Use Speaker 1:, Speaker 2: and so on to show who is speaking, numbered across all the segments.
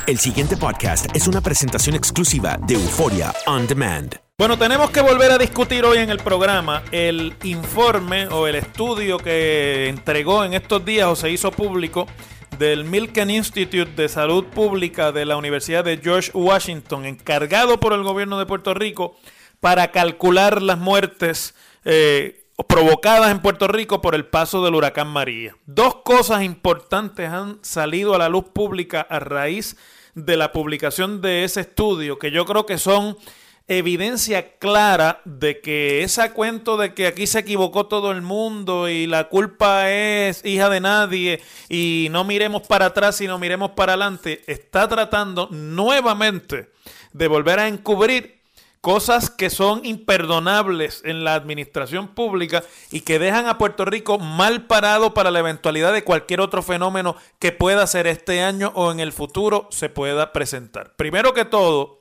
Speaker 1: El siguiente podcast es una presentación exclusiva de Euphoria On Demand.
Speaker 2: Bueno, tenemos que volver a discutir hoy en el programa el informe o el estudio que entregó en estos días o se hizo público del Milken Institute de Salud Pública de la Universidad de George Washington, encargado por el gobierno de Puerto Rico para calcular las muertes provocadas en Puerto Rico por el paso del huracán María. Dos cosas importantes han salido a la luz pública a raíz de la publicación de ese estudio, que yo creo que son evidencia clara de que ese cuento de que aquí se equivocó todo el mundo y la culpa es hija de nadie y no miremos para atrás sino miremos para adelante, está tratando nuevamente de volver a encubrir cosas que son imperdonables en la administración pública y que dejan a Puerto Rico mal parado para la eventualidad de cualquier otro fenómeno que pueda ser este año o en el futuro se pueda presentar. Primero que todo,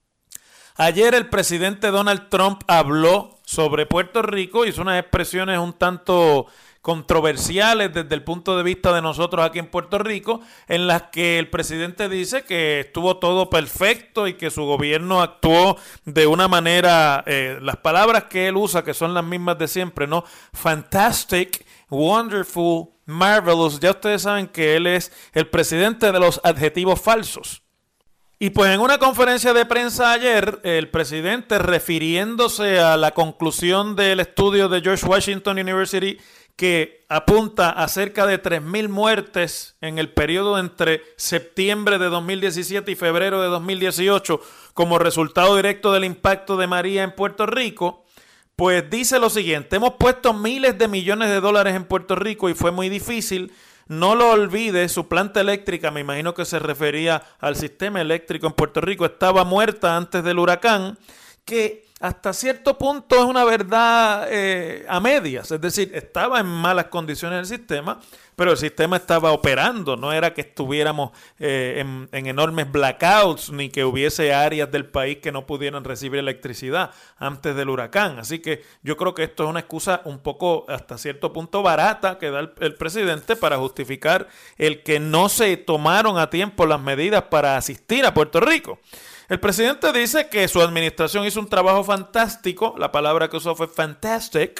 Speaker 2: ayer el presidente Donald Trump habló sobre Puerto Rico, hizo unas expresiones un tanto controversiales desde el punto de vista de nosotros aquí en Puerto Rico, en las que el presidente dice que estuvo todo perfecto y que su gobierno actuó de una manera, las palabras que él usa, que son las mismas de siempre, ¿no? Fantastic, wonderful, marvelous. Ya ustedes saben que él es el presidente de los adjetivos falsos. Y pues en una conferencia de prensa ayer, el presidente, refiriéndose a la conclusión del estudio de George Washington University, que apunta a cerca de 3,000 muertes en el periodo entre septiembre de 2017 y febrero de 2018 como resultado directo del impacto de María en Puerto Rico, pues dice lo siguiente: hemos puesto miles de millones de dólares en Puerto Rico y fue muy difícil. No lo olvide, su planta eléctrica, me imagino que se refería al sistema eléctrico en Puerto Rico, estaba muerta antes del huracán, que hasta cierto punto es una verdad a medias, es decir, estaba en malas condiciones el sistema, pero el sistema estaba operando, no era que estuviéramos en enormes blackouts ni que hubiese áreas del país que no pudieran recibir electricidad antes del huracán. Así que yo creo que esto es una excusa un poco hasta cierto punto barata que da el presidente para justificar el que no se tomaron a tiempo las medidas para asistir a Puerto Rico. El presidente dice que su administración hizo un trabajo fantástico, la palabra que usó fue fantastic,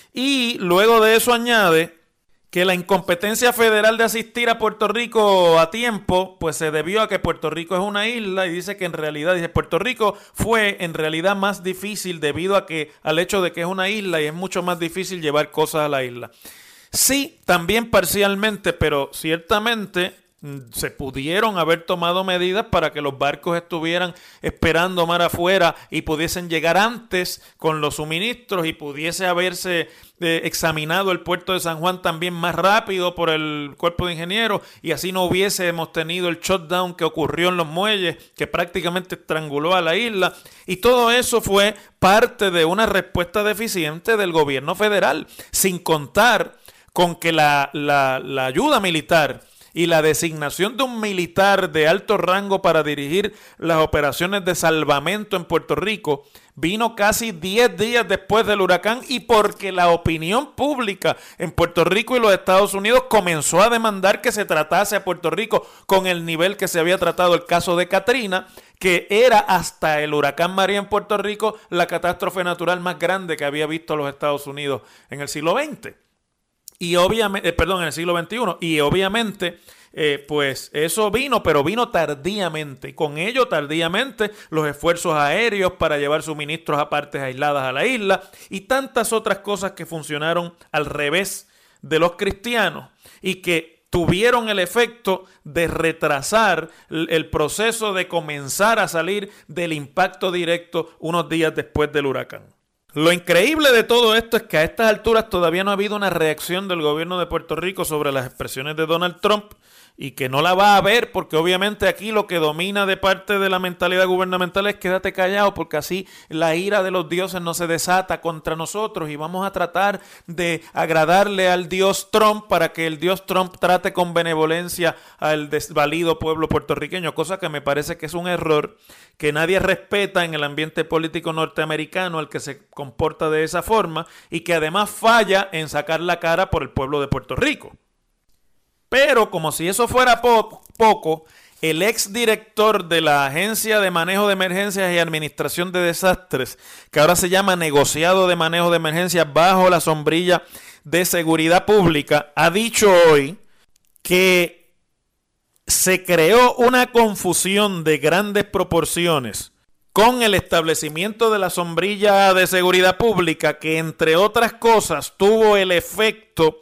Speaker 2: y luego de eso añade que la incompetencia federal de asistir a Puerto Rico a tiempo, pues se debió a que Puerto Rico es una isla, y dice que en realidad, Puerto Rico fue en realidad más difícil debido al hecho de que es una isla y es mucho más difícil llevar cosas a la isla. Sí, también parcialmente, pero ciertamente se pudieron haber tomado medidas para que los barcos estuvieran esperando mar afuera y pudiesen llegar antes con los suministros y pudiese haberse examinado el puerto de San Juan también más rápido por el cuerpo de ingenieros y así no hubiésemos tenido el shutdown que ocurrió en los muelles que prácticamente estranguló a la isla, y todo eso fue parte de una respuesta deficiente del gobierno federal, sin contar con que la ayuda militar y la designación de un militar de alto rango para dirigir las operaciones de salvamento en Puerto Rico vino casi 10 días después del huracán y porque la opinión pública en Puerto Rico y los Estados Unidos comenzó a demandar que se tratase a Puerto Rico con el nivel que se había tratado el caso de Katrina, que era hasta el huracán María en Puerto Rico la catástrofe natural más grande que había visto los Estados Unidos en el siglo XX. Y obviamente, en el siglo XXI, y obviamente, pues eso vino, pero vino tardíamente. Y con ello, tardíamente, los esfuerzos aéreos para llevar suministros a partes aisladas a la isla y tantas otras cosas que funcionaron al revés de los cristianos y que tuvieron el efecto de retrasar el proceso de comenzar a salir del impacto directo unos días después del huracán. Lo increíble de todo esto es que a estas alturas todavía no ha habido una reacción del gobierno de Puerto Rico sobre las expresiones de Donald Trump y que no la va a haber porque obviamente aquí lo que domina de parte de la mentalidad gubernamental es quédate callado porque así la ira de los dioses no se desata contra nosotros y vamos a tratar de agradarle al dios Trump para que el dios Trump trate con benevolencia al desvalido pueblo puertorriqueño, cosa que me parece que es un error que nadie respeta en el ambiente político norteamericano al que se comporta de esa forma y que además falla en sacar la cara por el pueblo de Puerto Rico. Pero como si eso fuera poco, el exdirector de la Agencia de Manejo de Emergencias y Administración de Desastres, que ahora se llama Negociado de Manejo de Emergencias bajo la sombrilla de Seguridad Pública, ha dicho hoy que se creó una confusión de grandes proporciones con el establecimiento de la sombrilla de Seguridad Pública, que entre otras cosas tuvo el efecto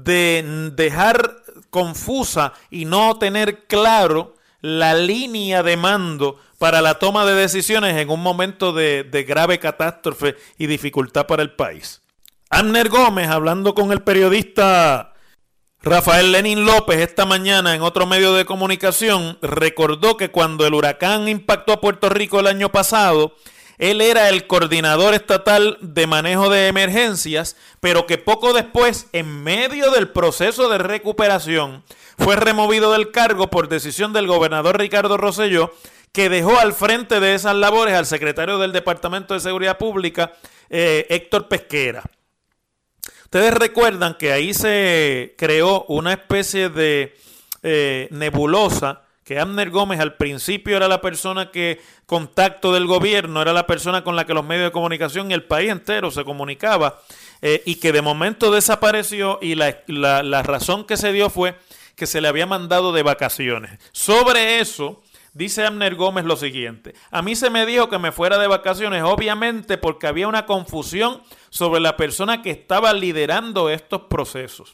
Speaker 2: de dejar confusa y no tener claro la línea de mando para la toma de decisiones en un momento de grave catástrofe y dificultad para el país. Abner Gómez, hablando con el periodista Rafael Lenín López esta mañana en otro medio de comunicación, recordó que cuando el huracán impactó a Puerto Rico el año pasado, él era el coordinador estatal de manejo de emergencias, pero que poco después, en medio del proceso de recuperación, fue removido del cargo por decisión del gobernador Ricardo Rosselló, que dejó al frente de esas labores al secretario del Departamento de Seguridad Pública, Héctor Pesquera. Ustedes recuerdan que ahí se creó una especie de nebulosa, que Abner Gómez al principio era la persona que, contacto del gobierno, era la persona con la que los medios de comunicación y el país entero se comunicaba, y que de momento desapareció, y la razón que se dio fue que se le había mandado de vacaciones. Sobre eso dice Abner Gómez lo siguiente: a mí se me dijo que me fuera de vacaciones, obviamente porque había una confusión sobre la persona que estaba liderando estos procesos.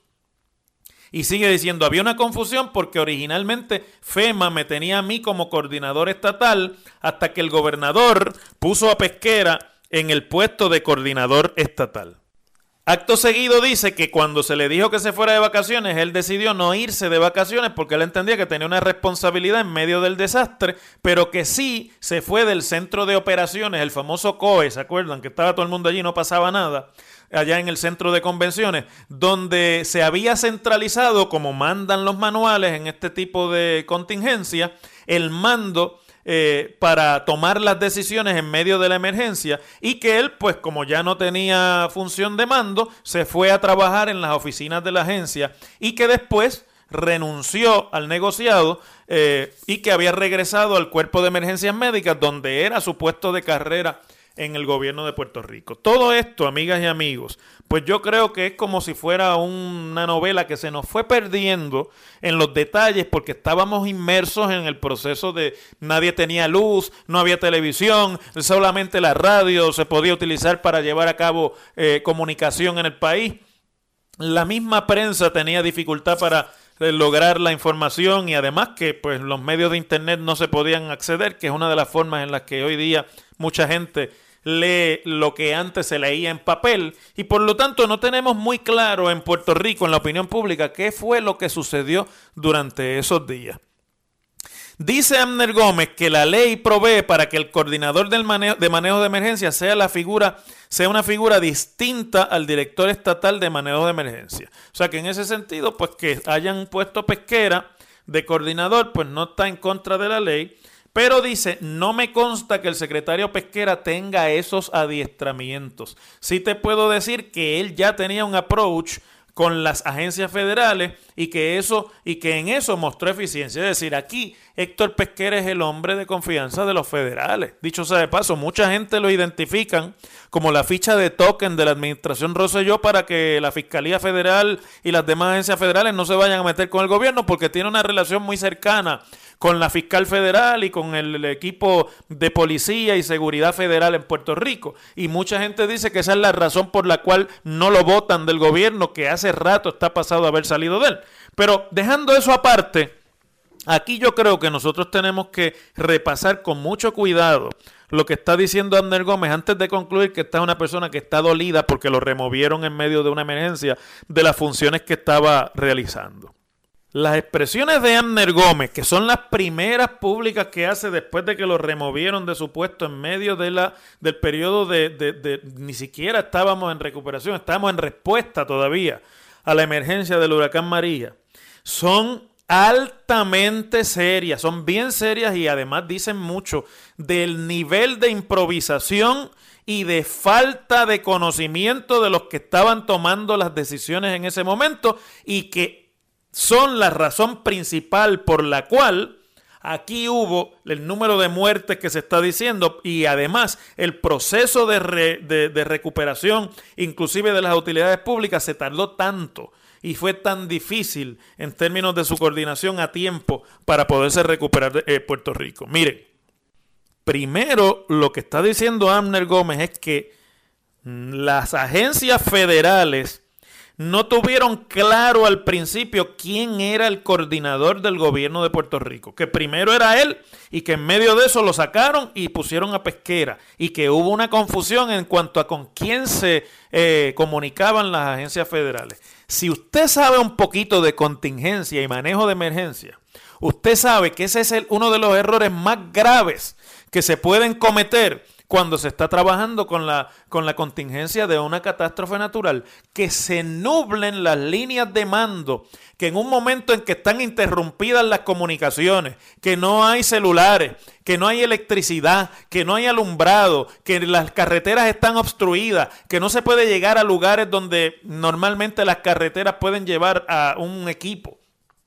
Speaker 2: Y sigue diciendo, había una confusión porque originalmente FEMA me tenía a mí como coordinador estatal hasta que el gobernador puso a Pesquera en el puesto de coordinador estatal. Acto seguido dice que cuando se le dijo que se fuera de vacaciones, él decidió no irse de vacaciones porque él entendía que tenía una responsabilidad en medio del desastre, pero que sí se fue del centro de operaciones, el famoso COE, ¿se acuerdan? Que estaba todo el mundo allí, no pasaba nada, allá en el centro de convenciones, donde se había centralizado, como mandan los manuales en este tipo de contingencia, el mando para tomar las decisiones en medio de la emergencia, y que él, pues como ya no tenía función de mando, se fue a trabajar en las oficinas de la agencia y que después renunció al negociado y que había regresado al Cuerpo de Emergencias Médicas, donde era su puesto de carrera en el gobierno de Puerto Rico. Todo esto, amigas y amigos, pues yo creo que es como si fuera una novela que se nos fue perdiendo en los detalles porque estábamos inmersos en el proceso de nadie tenía luz, no había televisión, solamente la radio se podía utilizar para llevar a cabo comunicación en el país. La misma prensa tenía dificultad para lograr la información y además que pues los medios de internet no se podían acceder, que es una de las formas en las que hoy día mucha gente lee lo que antes se leía en papel, y por lo tanto no tenemos muy claro en Puerto Rico, en la opinión pública, qué fue lo que sucedió durante esos días. Dice Abner Gómez que la ley provee para que el coordinador de manejo de emergencia sea una figura distinta al director estatal de manejo de emergencia. O sea que en ese sentido, pues que hayan puesto Pesquera de coordinador, pues no está en contra de la ley. Pero dice, no me consta que el secretario Pesquera tenga esos adiestramientos. Sí te puedo decir que él ya tenía un approach con las agencias federales y que en eso mostró eficiencia. Es decir, aquí Héctor Pesquera es el hombre de confianza de los federales. Dicho sea de paso, mucha gente lo identifican como la ficha de token de la administración Rosselló para que la Fiscalía Federal y las demás agencias federales no se vayan a meter con el gobierno, porque tiene una relación muy cercana con la fiscal federal y con el equipo de policía y seguridad federal en Puerto Rico. Y mucha gente dice que esa es la razón por la cual no lo votan del gobierno, que hace rato está pasado haber salido de él. Pero dejando eso aparte, aquí yo creo que nosotros tenemos que repasar con mucho cuidado lo que está diciendo Abner Gómez antes de concluir que esta es una persona que está dolida porque lo removieron en medio de una emergencia de las funciones que estaba realizando. Las expresiones de Abner Gómez, que son las primeras públicas que hace después de que lo removieron de su puesto en medio del periodo de ni siquiera estábamos en recuperación, estábamos en respuesta todavía a la emergencia del huracán María, son altamente serias, son bien serias y además dicen mucho del nivel de improvisación y de falta de conocimiento de los que estaban tomando las decisiones en ese momento, y que son la razón principal por la cual Aquí hubo el número de muertes que se está diciendo y además el proceso de recuperación, inclusive de las utilidades públicas, se tardó tanto y fue tan difícil en términos de su coordinación a tiempo para poderse recuperar Puerto Rico. Miren, primero lo que está diciendo Abner Gómez es que las agencias federales no tuvieron claro al principio quién era el coordinador del gobierno de Puerto Rico, que primero era él y que en medio de eso lo sacaron y pusieron a Pesquera y que hubo una confusión en cuanto a con quién se comunicaban las agencias federales. Si usted sabe un poquito de contingencia y manejo de emergencia, usted sabe que ese es uno de los errores más graves que se pueden cometer cuando se está trabajando con la contingencia de una catástrofe natural, que se nublen las líneas de mando, que en un momento en que están interrumpidas las comunicaciones, que no hay celulares, que no hay electricidad, que no hay alumbrado, que las carreteras están obstruidas, que no se puede llegar a lugares donde normalmente las carreteras pueden llevar a un equipo,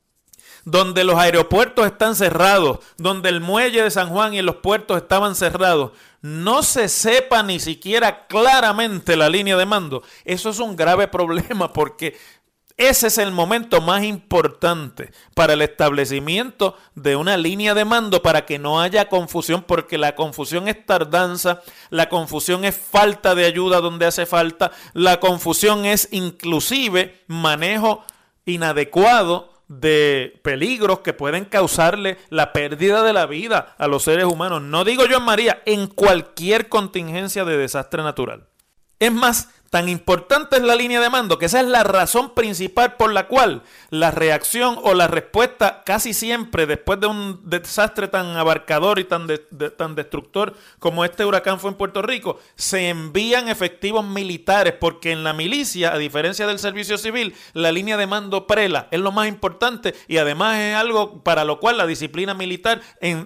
Speaker 2: donde los aeropuertos están cerrados, donde el muelle de San Juan y los puertos estaban cerrados, no se sepa ni siquiera claramente la línea de mando. Eso es un grave problema porque ese es el momento más importante para el establecimiento de una línea de mando para que no haya confusión, porque la confusión es tardanza, la confusión es falta de ayuda donde hace falta, la confusión es inclusive manejo inadecuado de peligros que pueden causarle la pérdida de la vida a los seres humanos. No digo yo en María, en cualquier contingencia de desastre natural. Es más, tan importante es la línea de mando que esa es la razón principal por la cual la reacción o la respuesta casi siempre después de un desastre tan abarcador y tan destructor como este huracán fue en Puerto Rico, se envían efectivos militares, porque en la milicia, a diferencia del servicio civil, la línea de mando prela es lo más importante y además es algo para lo cual la disciplina militar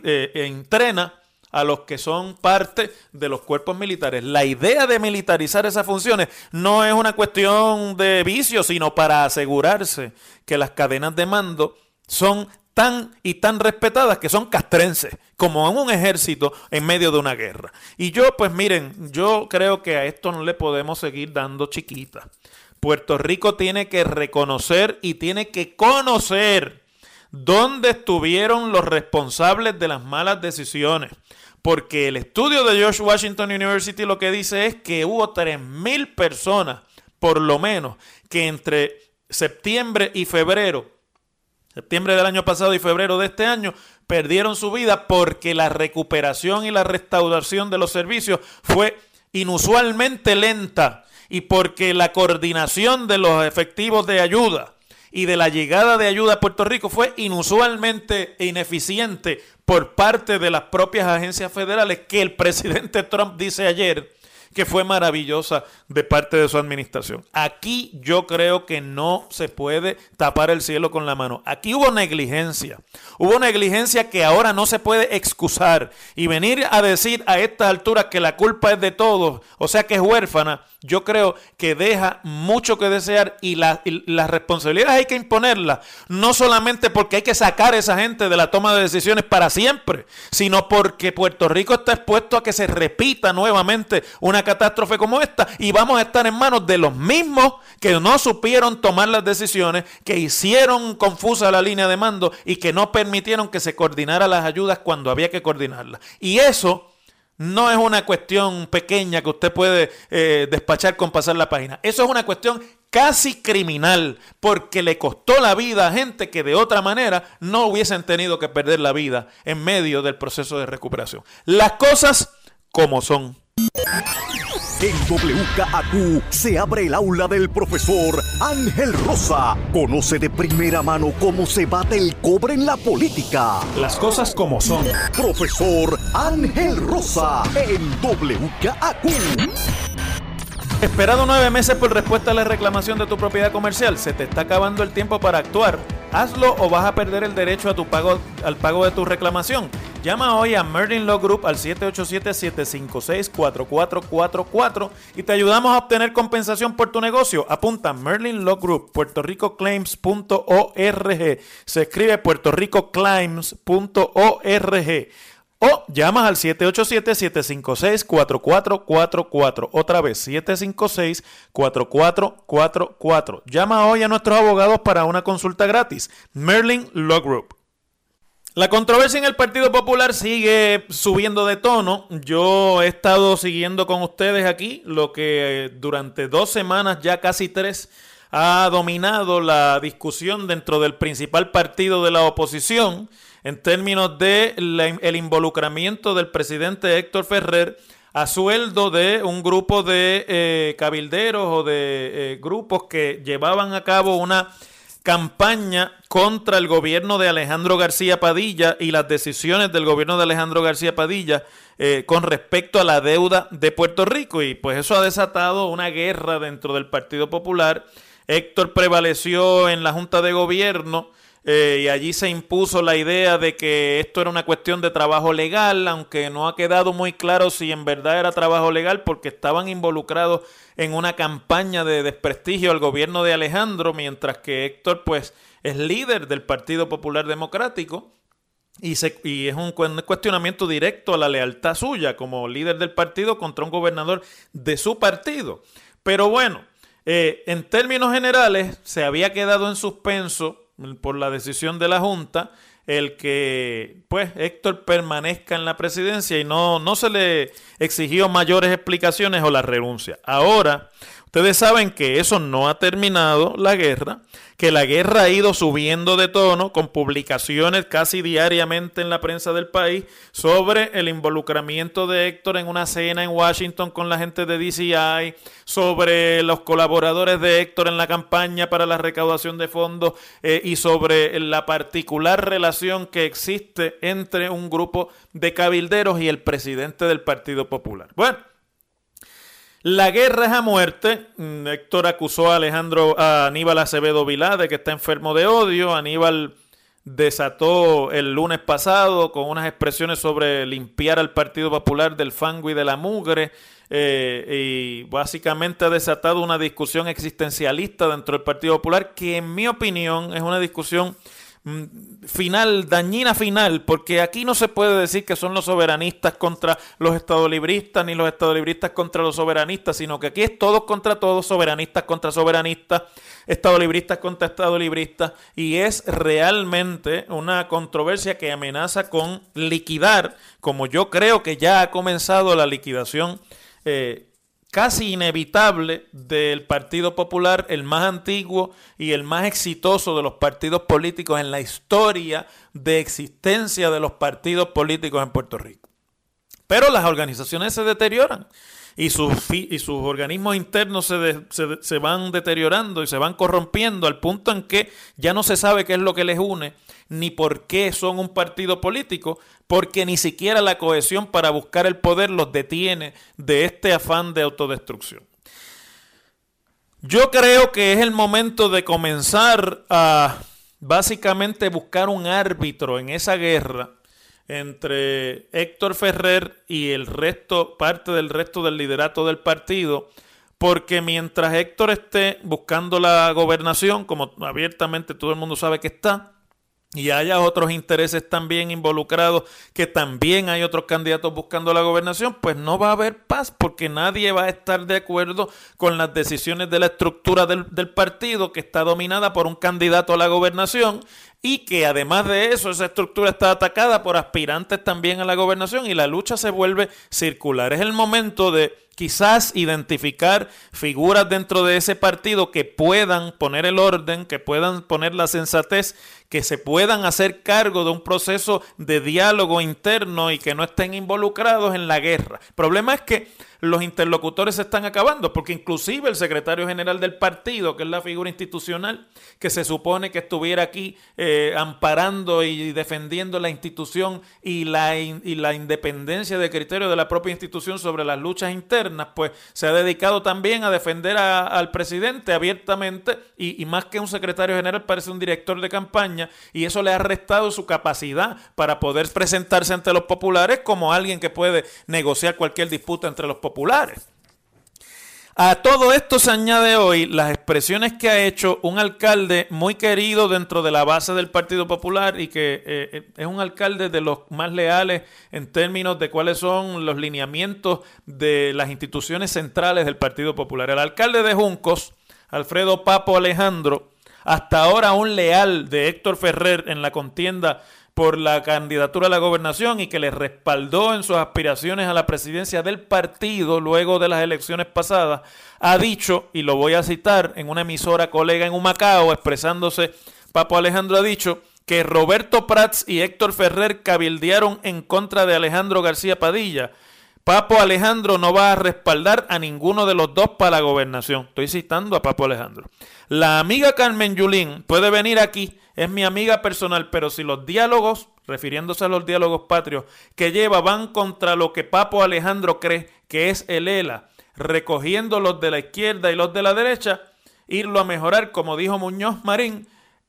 Speaker 2: entrena a los que son parte de los cuerpos militares. La idea de militarizar esas funciones no es una cuestión de vicio, sino para asegurarse que las cadenas de mando son tan respetadas que son castrenses, como en un ejército en medio de una guerra. Y yo, pues miren, yo creo que a esto no le podemos seguir dando chiquita. Puerto Rico tiene que reconocer y tiene que conocer dónde estuvieron los responsables de las malas decisiones. Porque el estudio de George Washington University lo que dice es que hubo 3,000 personas, por lo menos, que entre septiembre del año pasado y febrero de este año, perdieron su vida porque la recuperación y la restauración de los servicios fue inusualmente lenta y porque la coordinación de los efectivos de ayuda y de la llegada de ayuda a Puerto Rico fue inusualmente ineficiente por parte de las propias agencias federales, que el presidente Trump dice ayer que fue maravillosa de parte de su administración. Aquí yo creo que no se puede tapar el cielo con la mano. Aquí hubo negligencia que ahora no se puede excusar, y venir a decir a estas alturas que la culpa es de todos, o sea que es huérfana, yo creo que deja mucho que desear, y las responsabilidades hay que imponerlas, no solamente porque hay que sacar a esa gente de la toma de decisiones para siempre, sino porque Puerto Rico está expuesto a que se repita nuevamente una catástrofe como esta, y vamos a estar en manos de los mismos que no supieron tomar las decisiones, que hicieron confusa la línea de mando y que no permitieron que se coordinara las ayudas cuando había que coordinarlas. Y eso no es una cuestión pequeña que usted puede despachar con pasar la página. Eso es una cuestión casi criminal, porque le costó la vida a gente que de otra manera no hubiesen tenido que perder la vida en medio del proceso de recuperación. Las cosas como son.
Speaker 3: En WKAQ se abre el aula del profesor Ángel Rosa. Conoce de primera mano cómo se bate el cobre en la política.
Speaker 2: Las cosas como son.
Speaker 3: Profesor Ángel Rosa en WKAQ.
Speaker 2: Esperado 9 meses por respuesta a la reclamación de tu propiedad comercial. Se te está acabando el tiempo para actuar. Hazlo o vas a perder el derecho a al pago de tu reclamación. Llama hoy a Merlin Law Group al 787-756-4444 y te ayudamos a obtener compensación por tu negocio. Apunta Merlin Law Group, puertorricoclaims.org. Se escribe puertorricoclaims.org. O llamas al 787-756-4444. Otra vez, 756-4444. Llama hoy a nuestros abogados para una consulta gratis. Merlin Law Group. La controversia en el Partido Popular sigue subiendo de tono. Yo he estado siguiendo con ustedes aquí lo que durante 2 semanas, ya casi 3, ha dominado la discusión dentro del principal partido de la oposición en términos de el involucramiento del presidente Héctor Ferrer a sueldo de un grupo de cabilderos o de grupos que llevaban a cabo una campaña contra el gobierno de Alejandro García Padilla y las decisiones del gobierno de Alejandro García Padilla con respecto a la deuda de Puerto Rico. Y pues eso ha desatado una guerra dentro del Partido Popular. Héctor prevaleció en la Junta de Gobierno y allí se impuso la idea de que esto era una cuestión de trabajo legal, aunque no ha quedado muy claro si en verdad era trabajo legal, porque estaban involucrados en una campaña de desprestigio al gobierno de Alejandro, mientras que Héctor pues es líder del Partido Popular Democrático y es un cuestionamiento directo a la lealtad suya como líder del partido contra un gobernador de su partido. Pero bueno, en términos generales se había quedado en suspenso por la decisión de la Junta el que pues Héctor permanezca en la presidencia y no se le exigió mayores explicaciones o la renuncia. Ahora, ustedes saben que eso no ha terminado la guerra, que la guerra ha ido subiendo de tono con publicaciones casi diariamente en la prensa del país sobre el involucramiento de Héctor en una cena en Washington con la gente de DCI, sobre los colaboradores de Héctor en la campaña para la recaudación de fondos y sobre la particular relación que existe entre un grupo de cabilderos y el presidente del Partido Popular. Bueno, la guerra es a muerte. Héctor acusó a Aníbal Acevedo Vilá de que está enfermo de odio. Aníbal desató el lunes pasado con unas expresiones sobre limpiar al Partido Popular del fango y de la mugre y básicamente ha desatado una discusión existencialista dentro del Partido Popular que en mi opinión es una discusión dañina final, porque aquí no se puede decir que son los soberanistas contra los estadolibristas ni los estadolibristas contra los soberanistas, sino que aquí es todos contra todos, soberanistas contra soberanistas, estadolibristas contra estadolibristas, y es realmente una controversia que amenaza con liquidar, como yo creo que ya ha comenzado la liquidación casi inevitable del Partido Popular, el más antiguo y el más exitoso de los partidos políticos en la historia de existencia de los partidos políticos en Puerto Rico. Pero las organizaciones se deterioran y sus organismos internos se van deteriorando y se van corrompiendo al punto en que ya no se sabe qué es lo que les une ni por qué son un partido político, porque ni siquiera la cohesión para buscar el poder los detiene de este afán de autodestrucción. Yo creo que es el momento de comenzar a básicamente buscar un árbitro en esa guerra entre Héctor Ferrer y parte del resto del liderato del partido, porque mientras Héctor esté buscando la gobernación, como abiertamente todo el mundo sabe que está, y haya otros intereses también involucrados, que también hay otros candidatos buscando la gobernación, pues no va a haber paz, porque nadie va a estar de acuerdo con las decisiones de la estructura del partido, que está dominada por un candidato a la gobernación, y que además de eso, esa estructura está atacada por aspirantes también a la gobernación, y la lucha se vuelve circular. Es el momento de quizás identificar figuras dentro de ese partido que puedan poner el orden, que puedan poner la sensatez, que se puedan hacer cargo de un proceso de diálogo interno y que no estén involucrados en la guerra. El problema es que los interlocutores se están acabando, porque inclusive el secretario general del partido, que es la figura institucional, que se supone que estuviera aquí amparando y defendiendo la institución y la independencia de criterio de la propia institución sobre las luchas internas, pues se ha dedicado también a defender al presidente abiertamente y más que un secretario general parece un director de campaña, y eso le ha restado su capacidad para poder presentarse ante los populares como alguien que puede negociar cualquier disputa entre los populares. A todo esto se añade hoy las expresiones que ha hecho un alcalde muy querido dentro de la base del Partido Popular y que es un alcalde de los más leales en términos de cuáles son los lineamientos de las instituciones centrales del Partido Popular. El alcalde de Juncos, Alfredo Papo Alejandro, hasta ahora un leal de Héctor Ferrer en la contienda por la candidatura a la gobernación y que le respaldó en sus aspiraciones a la presidencia del partido luego de las elecciones pasadas, ha dicho, y lo voy a citar en una emisora colega en Humacao, expresándose, Papo Alejandro ha dicho que Roberto Prats y Héctor Ferrer cabildearon en contra de Alejandro García Padilla. Papo Alejandro no va a respaldar a ninguno de los dos para la gobernación. Estoy citando a Papo Alejandro. La amiga Carmen Yulín puede venir aquí, es mi amiga personal, pero si los diálogos, refiriéndose a los diálogos patrios, que lleva van contra lo que Papo Alejandro cree que es el ELA, recogiendo los de la izquierda y los de la derecha, irlo a mejorar, como dijo Muñoz Marín,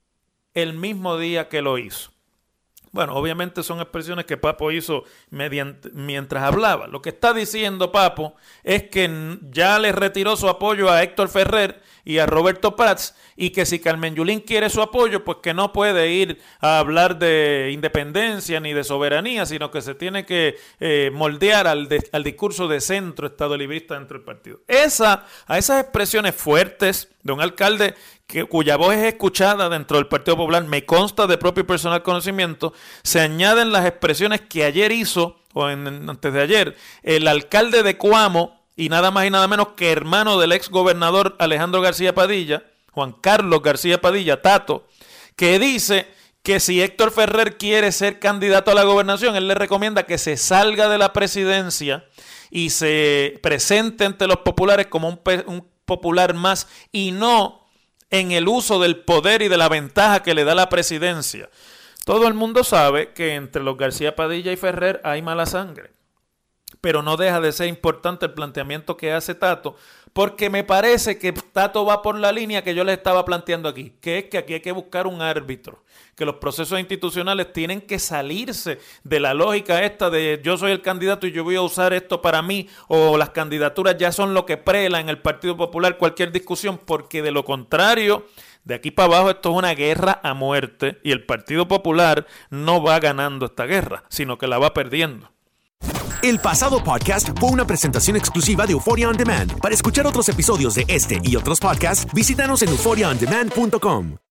Speaker 2: el mismo día que lo hizo. Bueno, obviamente son expresiones que Papo hizo mientras hablaba. Lo que está diciendo Papo es que ya le retiró su apoyo a Héctor Ferrer y a Roberto Prats, y que si Carmen Yulín quiere su apoyo, pues que no puede ir a hablar de independencia ni de soberanía, sino que se tiene que moldear al discurso de centro estado librista dentro del partido. A esas expresiones fuertes de un alcalde cuya voz es escuchada dentro del Partido Popular, me consta de propio y personal conocimiento, se añaden las expresiones que ayer hizo, o antes de ayer, el alcalde de Coamo, y nada más y nada menos que hermano del ex gobernador Alejandro García Padilla, Juan Carlos García Padilla, Tato, que dice que si Héctor Ferrer quiere ser candidato a la gobernación, él le recomienda que se salga de la presidencia y se presente ante los populares como un popular más y no en el uso del poder y de la ventaja que le da la presidencia. Todo el mundo sabe que entre los García Padilla y Ferrer hay mala sangre, pero no deja de ser importante el planteamiento que hace Tato, porque me parece que Tato va por la línea que yo les estaba planteando aquí, que es que aquí hay que buscar un árbitro, que los procesos institucionales tienen que salirse de la lógica esta de yo soy el candidato y yo voy a usar esto para mí, o las candidaturas ya son lo que prela en el Partido Popular cualquier discusión, porque de lo contrario, de aquí para abajo esto es una guerra a muerte y el Partido Popular no va ganando esta guerra, sino que la va perdiendo.
Speaker 1: El pasado podcast fue una presentación exclusiva de Euphoria On Demand. Para escuchar otros episodios de este y otros podcasts, visítanos en euphoriaondemand.com.